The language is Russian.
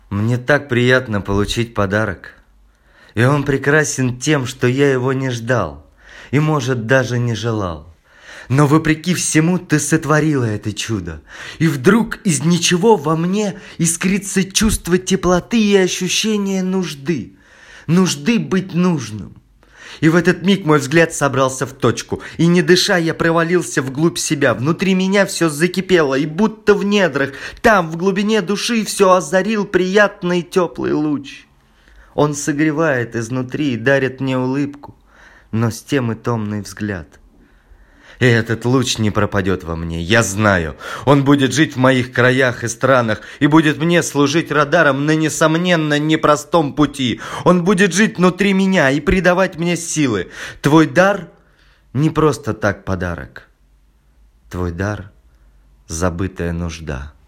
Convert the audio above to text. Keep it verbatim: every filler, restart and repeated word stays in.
Мне так приятно получить подарок. И он прекрасен тем, что я его не ждал и, может, даже не желал. Но вопреки всему ты сотворила это чудо. И вдруг из ничего во мне искрится чувство теплоты и ощущение нужды. Нужды быть нужным. И в этот миг мой взгляд собрался в точку, и не дыша я провалился вглубь себя. Внутри меня все закипело, и будто в недрах, там, в глубине души, все озарил приятный теплый луч. Он согревает изнутри и дарит мне улыбку, но с тем и томный взгляд. И этот луч не пропадет во мне, я знаю. Он будет жить в моих краях и странах и будет мне служить радаром на несомненно непростом пути. Он будет жить внутри меня и придавать мне силы. Твой дар не просто так подарок. Твой дар — забытая нужда.